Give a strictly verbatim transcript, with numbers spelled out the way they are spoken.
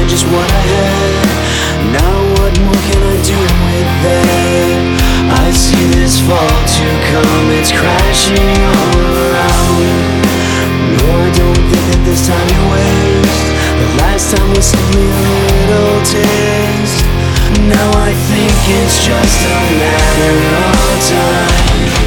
just what I had. Now what more can I do with that? I see this fall to come, it's crashing all around. No, I don't think that this time you waste. The last time was simply a little taste. Now I think it's just a matter of time.